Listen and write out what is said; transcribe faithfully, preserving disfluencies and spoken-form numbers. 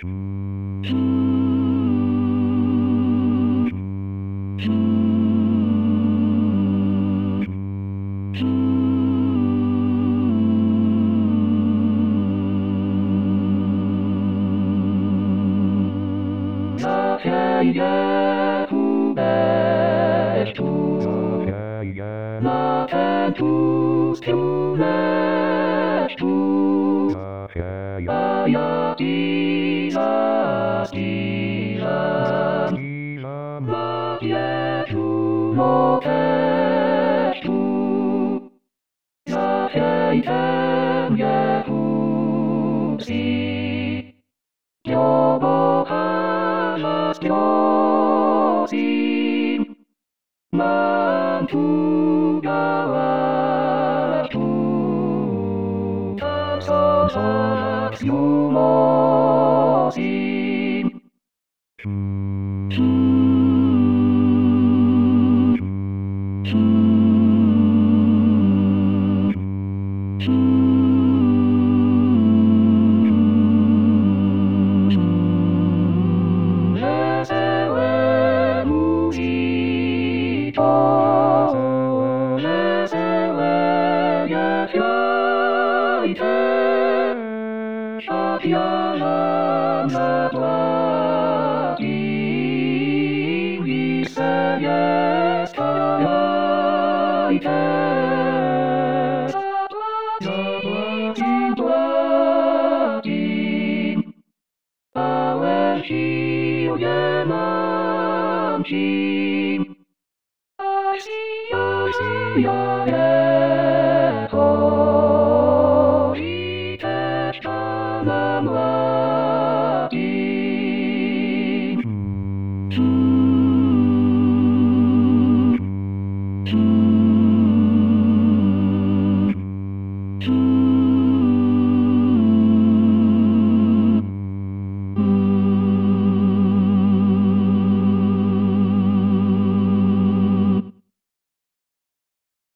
Zawieje ku deszczu, latem tłustu leszczu, a ja dziza, dziza, dla wieczu loteszczu. Zawiejcie mnie ku wsi, Jobochazim, mam tu gałaszczu, tam są zonak zjumosim. Shapialam zapłaci i se nie stawiajcie. Zapłaci, płaci, ale sił nie mam ci. Ach, si, ach, si, ja,